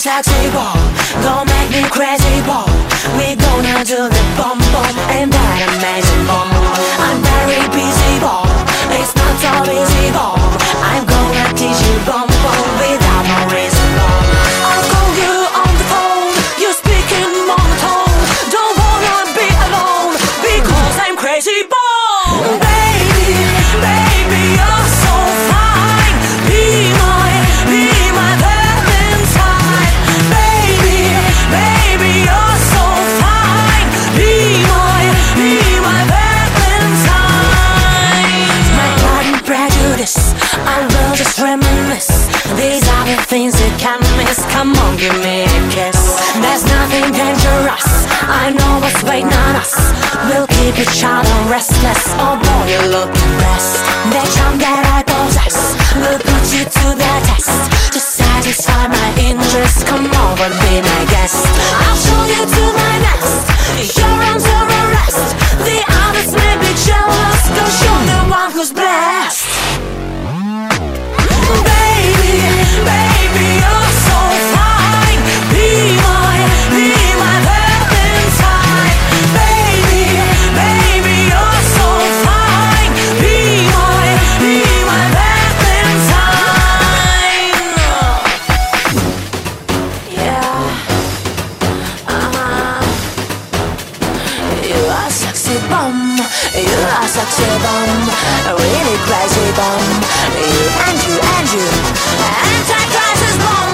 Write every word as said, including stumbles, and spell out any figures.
sexy ball, gon' make me crazy ball. We gonna do the bum bum and that amazing bum. I'm very busy ball, it's not so easy ball. I'm gonna teach you bum bum without no reason ball. I'll call you on the phone, you speak in monotone. Don't wanna be alone because I'm crazy ball. Baby, baby, you're so fine. Be my, be my Valentine. Baby, baby, you're so fine. Be my, be my Valentine. My pride and prejudice, I will just reminisce. These are the things you can't miss. Come on, give me a kiss. There's nothing dangerous, I know what's waiting on us. We'll keep each other restless. Oh boy, you look the best. The charm that I possess will put you to the test. To satisfy my interest, come over, be my guest. I'll show you to my nest. Your arms are a rest. The others may be jealous, cause you're the one who's blessed. Baby, baby, you're so fine. Be my, be my Valentine. Baby, baby, you're so fine. Be my, be my Valentine. Yeah, uh-huh. You are sexy bum, you are sexy bum, really crazy bum. You and you and you, Antichrist is born.